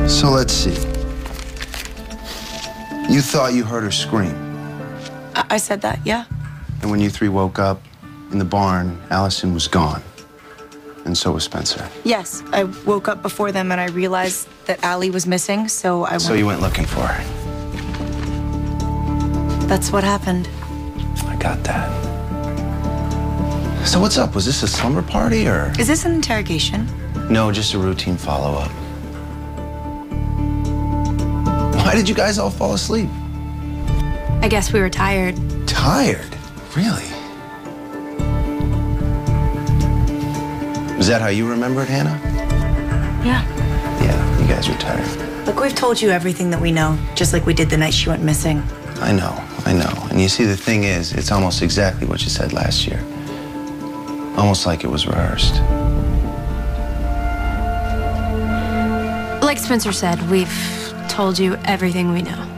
So let's see. You thought you heard her scream. I said that, yeah. And when you three woke up in the barn, Allison was gone. And so was Spencer. Yes, I woke up before them and I realized that Allie was missing, so I went. So you went looking for her. That's what happened. I got that. So what's up? Was this a slumber party or? Is this an interrogation? No, just a routine follow-up. Why did you guys all fall asleep? I guess we were tired. Tired? Really? Is that how you remember it, Hannah? Yeah. Yeah, you guys were tired. Look, we've told you everything that we know, just like we did the night she went missing. I know. And you see, the thing is, it's almost exactly what you said last year. Almost like it was rehearsed. Like Spencer said, we've told you everything we know.